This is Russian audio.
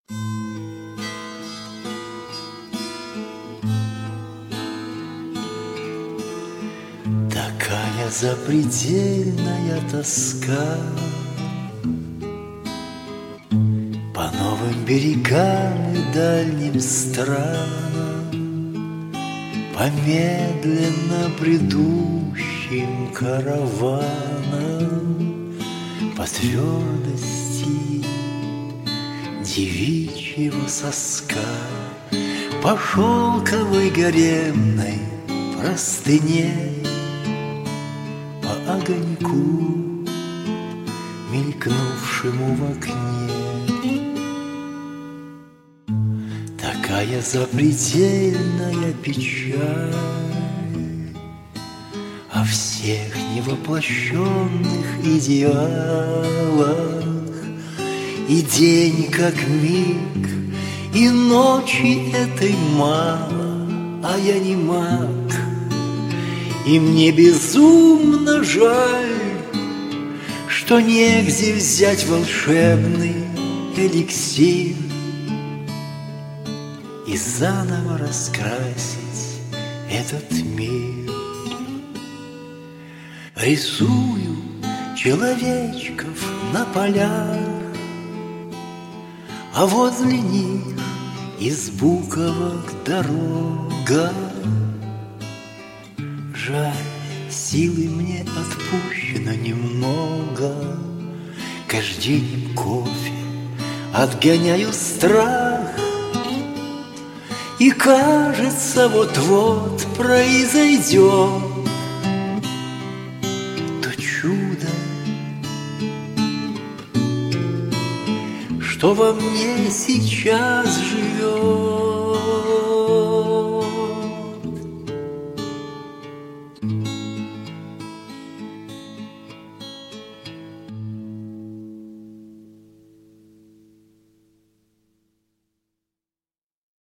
Такая запредельная тоска по новым берегам и дальним странам, по медленно бредущим караванам, по твердости девичьего соска, по шелковой гаремной простыне, по огоньку, мелькнувшему в окне. Такая запредельная печаль о всех невоплощенных идеалах. И день как миг, и ночи этой мало, а я не маг. И мне безумно жаль, что негде взять волшебный эликсир и заново раскрасить этот мир. Рисую человечков на полях, а возле них из буковок дорога. Жаль, силы мне отпущено немного, кажденем кофе отгоняю страх. И кажется, вот-вот произойдет то чудо, что во мне сейчас живет.